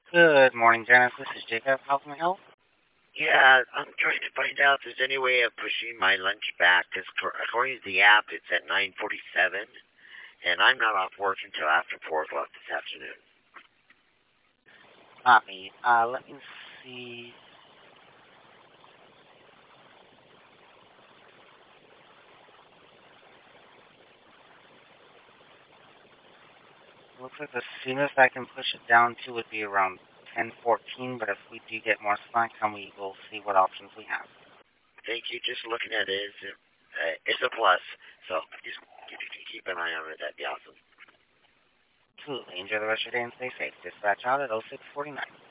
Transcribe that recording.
Good morning, Janice. This is Jacob. How can I help? Yeah, I'm trying to find out if there's any way of pushing my lunch back. Because according to the app, it's at 9:47, and I'm not off work until after 4 o'clock this afternoon. Not me. Let me see. Looks like the soonest I can push it down to would be around 10:14. But if we do get more slack time, we will see what options we have. Thank you. Just looking at it, it's a plus. So just if you can keep an eye on it, that'd be awesome. Absolutely. Enjoy the rest of your day and stay safe. Dispatch out at 0649.